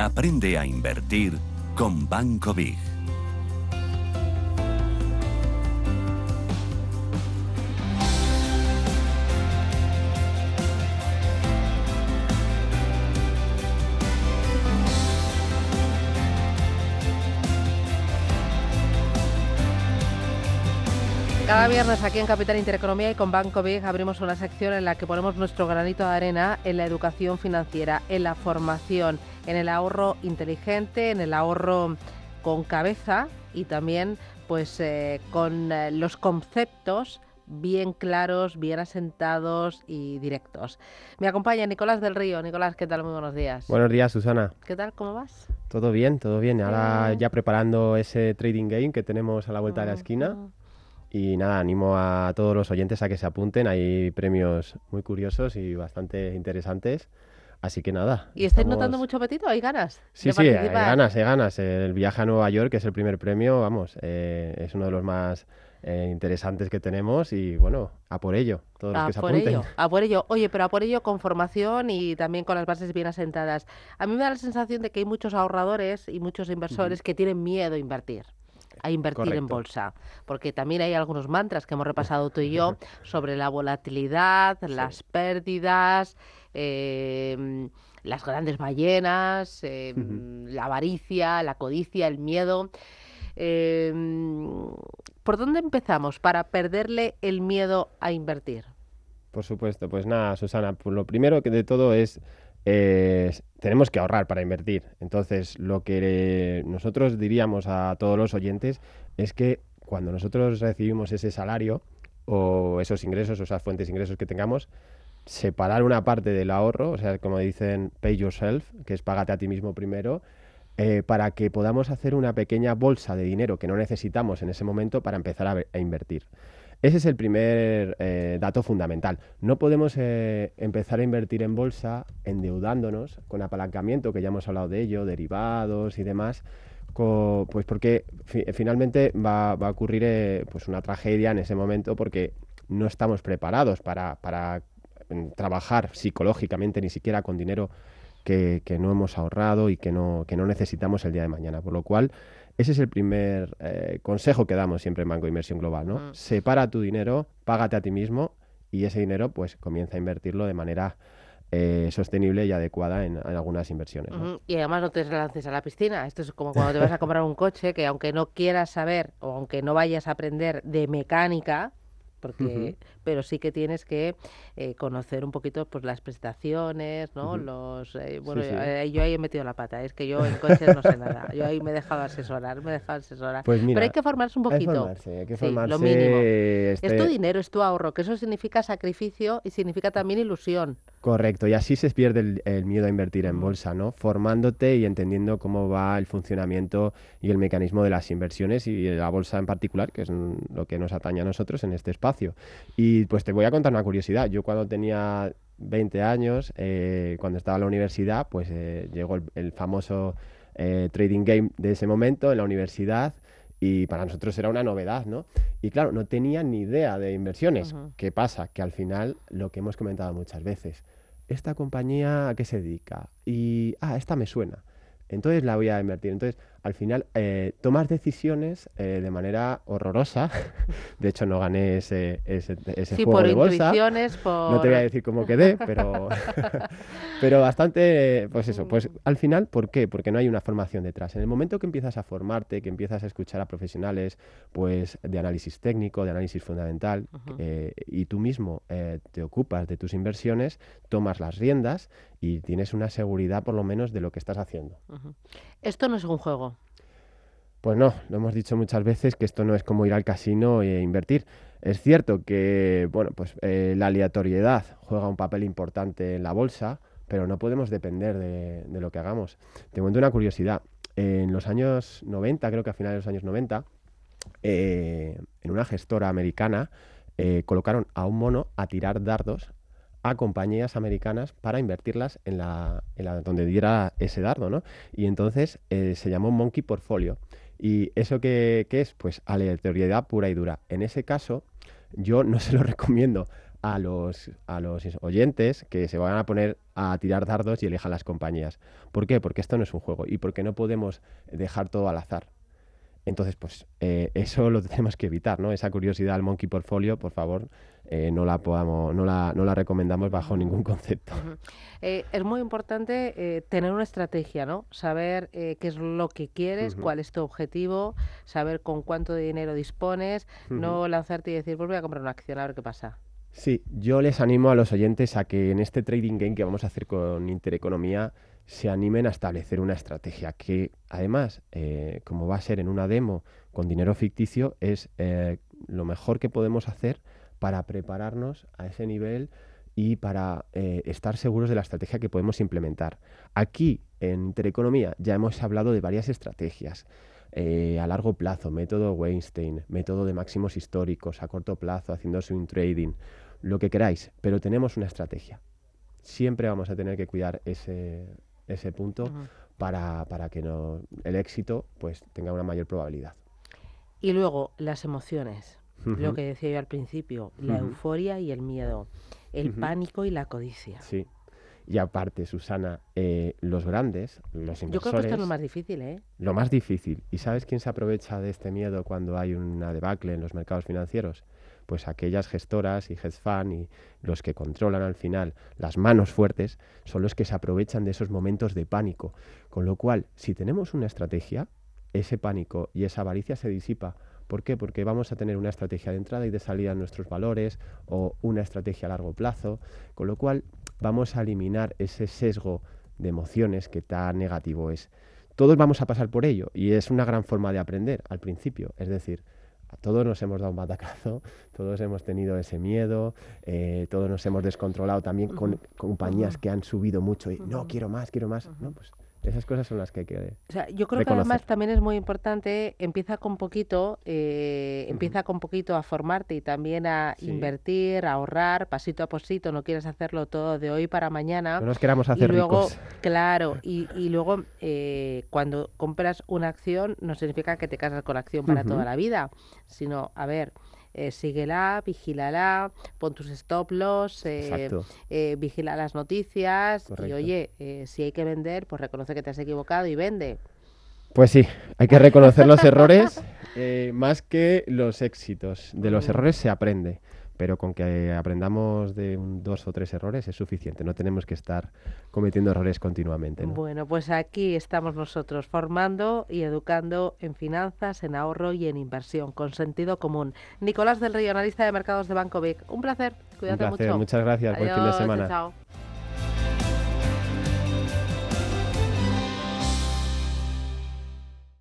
Aprende a invertir con Banco Big. Cada viernes aquí en Capital Intereconomía y con Banco Big abrimos una sección en la que ponemos nuestro granito de arena en la educación financiera, en la formación, en el ahorro inteligente, en el ahorro con cabeza y también con los conceptos bien claros, bien asentados y directos. Me acompaña Nicolás del Río. Nicolás, ¿qué tal? Muy buenos días. Buenos días, Susana. ¿Qué tal? ¿Cómo vas? Todo bien, todo bien. Ahora ya preparando ese trading game que tenemos a la vuelta de la esquina. Y nada, animo a todos los oyentes a que se apunten. Hay premios muy curiosos y bastante interesantes. Así que nada. ¿Y estáis notando mucho apetito? ¿Hay ganas? Sí, hay ganas. El viaje a Nueva York, que es el primer premio, vamos, es uno de los más interesantes que tenemos y bueno, a por ello, todos los que se apunten. A por ello. Oye, pero a por ello con formación y también con las bases bien asentadas. A mí me da la sensación de que hay muchos ahorradores y muchos inversores que tienen miedo a invertir en bolsa, porque también hay algunos mantras que hemos repasado tú y yo sobre la volatilidad, las pérdidas, las grandes ballenas, la avaricia, la codicia, el miedo. ¿Por dónde empezamos para perderle el miedo a invertir? Por supuesto, pues nada, Susana, pues lo primero que de todo es tenemos que ahorrar para invertir. Entonces, lo que nosotros diríamos a todos los oyentes es que cuando nosotros recibimos ese salario o esos ingresos o esas fuentes de ingresos que tengamos, separar una parte del ahorro, o sea, como dicen, pay yourself, que es págate a ti mismo primero, para que podamos hacer una pequeña bolsa de dinero que no necesitamos en ese momento para empezar a invertir. Ese es el primer dato fundamental. No podemos empezar a invertir en bolsa endeudándonos con apalancamiento, que ya hemos hablado de ello, derivados y demás, pues porque finalmente va a ocurrir pues una tragedia en ese momento porque no estamos preparados para trabajar psicológicamente ni siquiera con dinero que no hemos ahorrado y que no necesitamos el día de mañana. Por lo cual, ese es el primer consejo que damos siempre en Banco de Inversión Global, ¿no? Separa tu dinero, págate a ti mismo y ese dinero pues comienza a invertirlo de manera sostenible y adecuada en algunas inversiones, ¿no? Y además no te lances a la piscina. Esto es como cuando te vas a comprar un coche que aunque no quieras saber o aunque no vayas a aprender de mecánica, pero sí que tienes que conocer un poquito pues las prestaciones, ¿no? Yo ahí he metido la pata, es que yo en coches no sé nada, yo ahí me he dejado asesorar. Pues mira, pero hay que formarse un poquito. Hay que formarse, lo mínimo. Es tu dinero, es tu ahorro, que eso significa sacrificio y significa también ilusión. Correcto, y así se pierde el miedo a invertir en bolsa, ¿no? Formándote y entendiendo cómo va el funcionamiento y el mecanismo de las inversiones y de la bolsa en particular, que es lo que nos atañe a nosotros en este espacio. Y pues te voy a contar una curiosidad. Yo cuando tenía 20 años, cuando estaba en la universidad, pues llegó el famoso trading game de ese momento en la universidad. Y para nosotros era una novedad, ¿no? Y claro, no tenía ni idea de inversiones. ¿Qué pasa? Que al final, lo que hemos comentado muchas veces, ¿esta compañía a qué se dedica? Y, esta me suena. Entonces la voy a invertir. Entonces, al final, tomas decisiones de manera horrorosa. De hecho, no gané ese juego de bolsa. No te voy a decir cómo quedé, pero, pero bastante, pues eso. Pues al final, ¿por qué? Porque no hay una formación detrás. En el momento que empiezas a formarte, que empiezas a escuchar a profesionales pues de análisis técnico, de análisis fundamental, y tú mismo te ocupas de tus inversiones, tomas las riendas y tienes una seguridad por lo menos de lo que estás haciendo. Esto no es un juego. Pues no, lo hemos dicho muchas veces que esto no es como ir al casino e invertir. Es cierto que la aleatoriedad juega un papel importante en la bolsa, pero no podemos depender de lo que hagamos. Te cuento una curiosidad. En los años 90, creo que a finales de los años 90, en una gestora americana colocaron a un mono a tirar dardos a compañías americanas para invertirlas en la donde diera ese dardo, ¿no? Y entonces se llamó Monkey Portfolio. ¿Y eso qué es? Pues aleatoriedad pura y dura. En ese caso, yo no se lo recomiendo a los oyentes que se van a poner a tirar dardos y elijan las compañías. ¿Por qué? Porque esto no es un juego y porque no podemos dejar todo al azar. Entonces, pues eso lo tenemos que evitar, ¿no? Esa curiosidad al Monkey Portfolio, por favor, no la recomendamos bajo ningún concepto. Es muy importante tener una estrategia, ¿no? Saber qué es lo que quieres, cuál es tu objetivo, saber con cuánto de dinero dispones, no lanzarte y decir, pues voy a comprar una acción a ver qué pasa. Sí, yo les animo a los oyentes a que en este trading game que vamos a hacer con Intereconomía se animen a establecer una estrategia que, además, como va a ser en una demo con dinero ficticio, es lo mejor que podemos hacer para prepararnos a ese nivel y para estar seguros de la estrategia que podemos implementar. Aquí, en Intereconomía, ya hemos hablado de varias estrategias. A largo plazo, método Weinstein, método de máximos históricos, a corto plazo, haciendo swing trading, lo que queráis, pero tenemos una estrategia. Siempre vamos a tener que cuidar ese punto para que el éxito pues tenga una mayor probabilidad. Y luego, las emociones. Lo que decía yo al principio, la euforia y el miedo, el pánico y la codicia. Sí. Y aparte, Susana, los grandes, los inversores... Yo creo que esto es lo más difícil, ¿eh? Lo más difícil. ¿Y sabes quién se aprovecha de este miedo cuando hay una debacle en los mercados financieros? Pues aquellas gestoras y hedge fund y los que controlan al final las manos fuertes son los que se aprovechan de esos momentos de pánico. Con lo cual, si tenemos una estrategia, ese pánico y esa avaricia se disipa. ¿Por qué? Porque vamos a tener una estrategia de entrada y de salida en nuestros valores o una estrategia a largo plazo, con lo cual vamos a eliminar ese sesgo de emociones que tan negativo es. Todos vamos a pasar por ello y es una gran forma de aprender al principio, es decir, a todos nos hemos dado un batacazo, todos hemos tenido ese miedo, todos nos hemos descontrolado también con compañías que han subido mucho y no, quiero más, ¿no? Pues esas cosas son las que hay que O sea, yo creo reconocer. que además también es muy importante, empieza con poquito a formarte y también a invertir, a ahorrar, pasito a pasito, no quieres hacerlo todo de hoy para mañana. No nos queramos hacer y luego, ricos. Claro, y luego cuando compras una acción no significa que te casas con la acción para toda la vida, sino, a ver... síguela, vigílala, pon tus stop loss, vigila las noticias. Correcto. Y oye, si hay que vender, pues reconoce que te has equivocado y vende. Pues sí, hay que reconocer los errores más que los éxitos. De los errores se aprende, pero con que aprendamos de 2 o 3 errores es suficiente. No tenemos que estar cometiendo errores continuamente, ¿no? Bueno, pues aquí estamos nosotros formando y educando en finanzas, en ahorro y en inversión, con sentido común. Nicolás del Río, analista de mercados de Banco Vic. Un placer, cuídate mucho. Muchas gracias. Adiós, buen fin de semana. Chao.